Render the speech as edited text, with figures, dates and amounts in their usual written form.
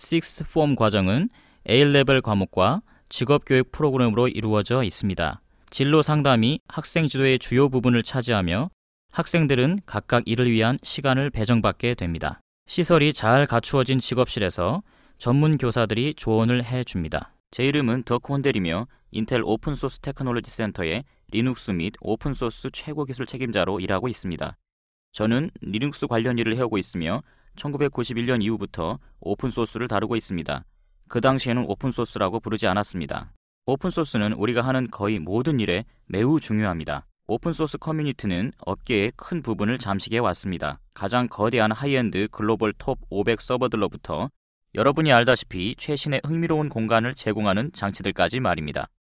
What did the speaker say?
Sixth Form 과정은 A-레벨 과목과 직업교육 프로그램으로 이루어져 있습니다. 진로 상담이 학생 지도의 주요 부분을 차지하며 학생들은 각각 이를 위한 시간을 배정받게 됩니다. 시설이 잘 갖추어진 직업실에서 전문 교사들이 조언을 해줍니다. 제 이름은 덕 혼델이며 인텔 오픈소스 테크놀로지 센터의 리눅스 및 오픈소스 최고 기술 책임자로 일하고 있습니다. 저는 리눅스 관련 일을 해오고 있으며 1991년 이후부터 오픈소스를 다루고 있습니다. 그 당시에는 오픈소스라고 부르지 않았습니다. 오픈소스는 우리가 하는 거의 모든 일에 매우 중요합니다. 오픈소스 커뮤니티는 업계의 큰 부분을 잠식해 왔습니다. 가장 거대한 하이엔드 글로벌 톱 500 서버들로부터 여러분이 알다시피 최신의 흥미로운 공간을 제공하는 장치들까지 말입니다.